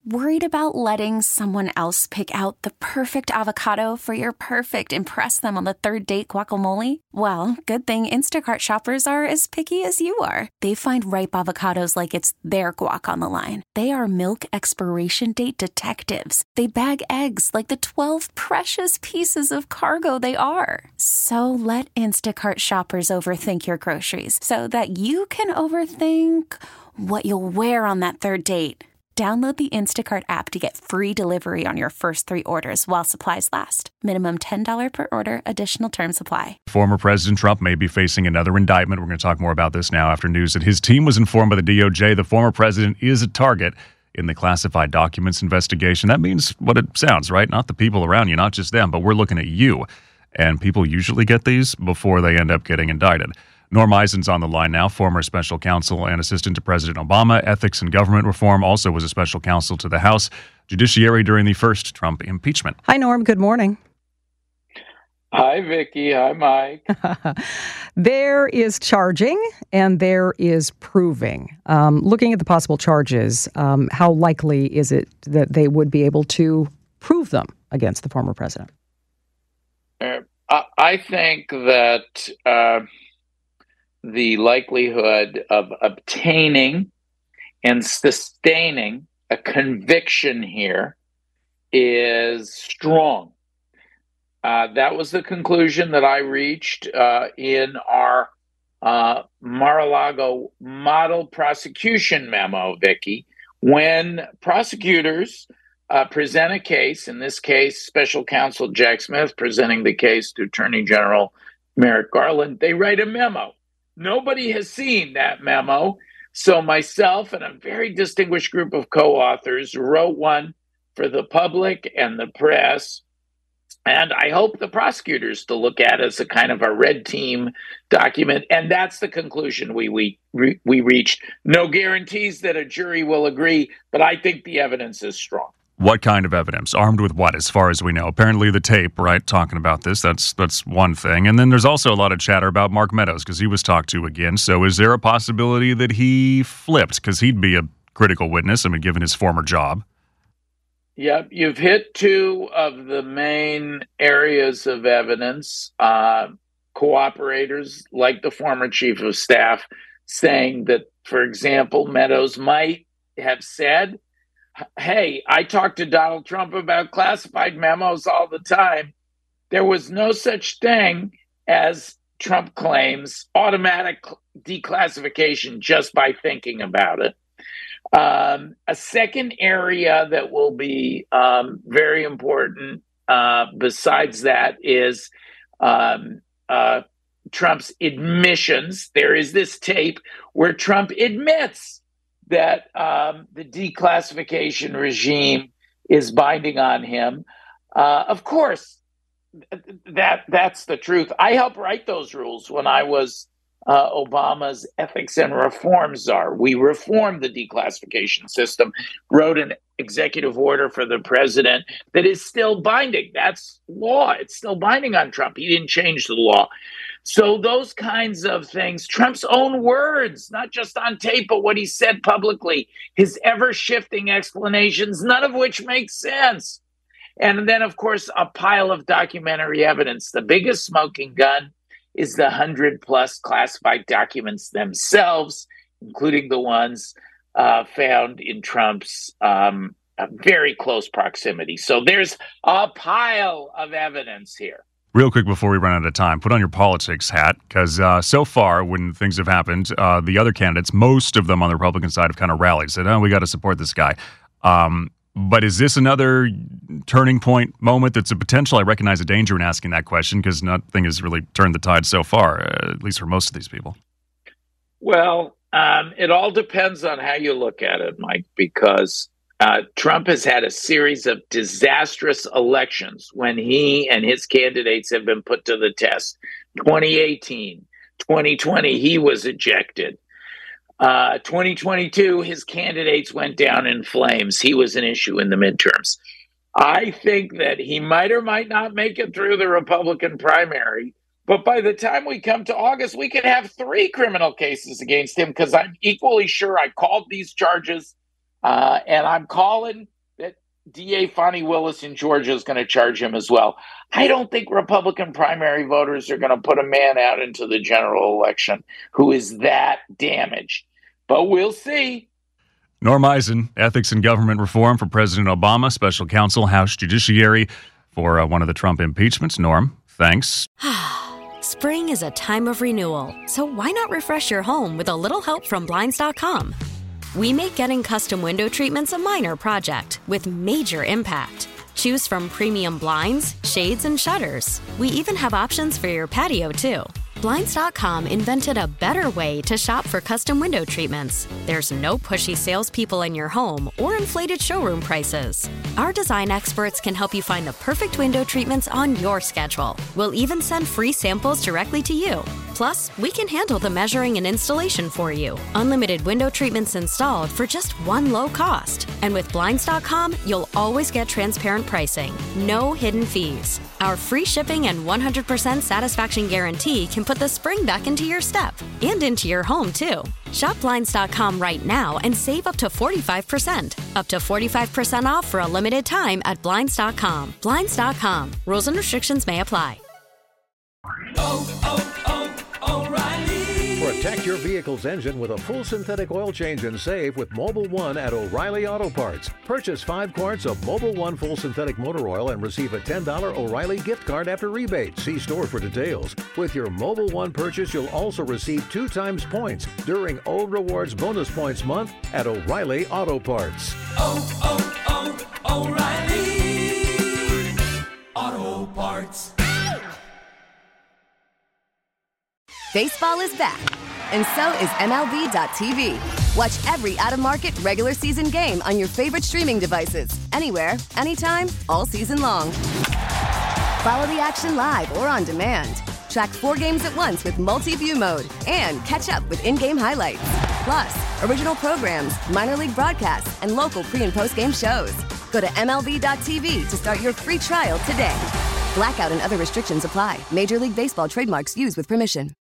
Worried about letting someone else pick out the perfect avocado for your perfect impress them on the third date guacamole? Well, good thing Instacart shoppers are as picky as you are. They find ripe avocados like it's their guac on the line. They are milk expiration date detectives. They bag eggs like the 12 precious pieces of cargo they are. So let Instacart shoppers overthink your groceries so that you can overthink what you'll wear on that third date. Download the Instacart app to get free delivery on your first 3 orders while supplies last. Minimum $10 per order. Additional terms apply. Former President Trump may be facing another indictment. We're going to talk more about this now after news that his team was informed by the DOJ the former president is a target in the classified documents investigation. That means what it sounds, right? Not the people around you, not just them, but we're looking at you. And people usually get these before they end up getting indicted. Norm Eisen's on the line now, former special counsel and assistant to President Obama, ethics and government reform, also was a special counsel to the House Judiciary during the first Trump impeachment. Hi, Norm. Good morning. Hi, Vicki. Hi, Mike. There is charging and there is proving. Looking at the possible charges, how likely is it that they would be able to prove them against the former president? I think that the likelihood of obtaining and sustaining a conviction here is strong. That was the conclusion that I reached in our Mar-a-Lago model prosecution memo, Vicki. When prosecutors present a case, in this case, special counsel Jack Smith presenting the case to Attorney General Merrick Garland, they write a memo. Nobody has seen that memo. So myself and a very distinguished group of co-authors wrote one for the public and the press. And I hope the prosecutors to look at as a kind of a red team document. And that's the conclusion we reached. No guarantees that a jury will agree, but I think the evidence is strong. What kind of evidence? Armed with what, as far as we know? Apparently the tape, right, talking about this, that's one thing. And then there's also a lot of chatter about Mark Meadows, because he was talked to again. So is there a possibility that he flipped? Because he'd be a critical witness, given his former job. Yep, you've hit 2 of the main areas of evidence. Cooperators, like the former chief of staff, saying that, for example, Meadows might have said, hey, I talk to Donald Trump about classified memos all the time. There was no such thing as, Trump claims, automatic declassification just by thinking about it. A second area that will be very important besides that is Trump's admissions. There is this tape where Trump admits that the declassification regime is binding on him. Of course, that's the truth. I helped write those rules when I was Obama's ethics and reform czar. We reformed the declassification system, wrote an executive order for the president that is still binding. That's law. It's still binding on Trump. He didn't change the law. So those kinds of things, Trump's own words, not just on tape, but what he said publicly, his ever-shifting explanations, none of which make sense. And then, of course, a pile of documentary evidence. The biggest smoking gun is the 100-plus classified documents themselves, including the ones found in Trump's very close proximity. So there's a pile of evidence here. Real quick before we run out of time, put on your politics hat, because so far when things have happened, the other candidates, most of them on the Republican side, have kind of rallied, said, we got to support this guy. But is this another turning point moment that's a potential? I recognize a danger in asking that question because nothing has really turned the tide so far, at least for most of these people. Well, it all depends on how you look at it, Mike, because Trump has had a series of disastrous elections when he and his candidates have been put to the test. 2018, 2020, he was ejected. 2022, his candidates went down in flames. He was an issue in the midterms. I think that he might or might not make it through the Republican primary. But by the time we come to August, we could have 3 criminal cases against him because I'm equally sure I called these charges and I'm calling DA Fonnie Willis in Georgia is going to charge him as well. I don't think Republican primary voters are going to put a man out into the general election who is that damaged. But we'll see. Norm Eisen, Ethics and Government Reform for President Obama, Special Counsel, House Judiciary for one of the Trump impeachments. Norm, thanks. Spring is a time of renewal, so why not refresh your home with a little help from Blinds.com? We make getting custom window treatments a minor project with major impact. Choose from premium blinds, shades, and shutters. We even have options for your patio, too. Blinds.com invented a better way to shop for custom window treatments. There's no pushy salespeople in your home or inflated showroom prices. Our design experts can help you find the perfect window treatments on your schedule. We'll even send free samples directly to you. Plus, we can handle the measuring and installation for you. Unlimited window treatments installed for just one low cost. And with Blinds.com, you'll always get transparent pricing. No hidden fees. Our free shipping and 100% satisfaction guarantee can put the spring back into your step and into your home, too. Shop Blinds.com right now and save up to 45%. Up to 45% off for a limited time at Blinds.com. Blinds.com. Rules and restrictions may apply. Protect your vehicle's engine with a full synthetic oil change and save with Mobil 1 at O'Reilly Auto Parts. Purchase 5 quarts of Mobil 1 full synthetic motor oil and receive a $10 O'Reilly gift card after rebate. See store for details. With your Mobil 1 purchase, you'll also receive 2 times points during O Rewards Bonus Points Month at O'Reilly Auto Parts. O'Reilly Auto Parts. Baseball is back, and so is MLB.tv. Watch every out-of-market regular season game on your favorite streaming devices, anywhere, anytime, all season long. Follow the action live or on demand. Track 4 games at once with multi-view mode and catch up with in-game highlights. Plus, original programs, minor league broadcasts, and local pre- and post-game shows. Go to MLB.tv to start your free trial today. Blackout and other restrictions apply. Major League Baseball trademarks used with permission.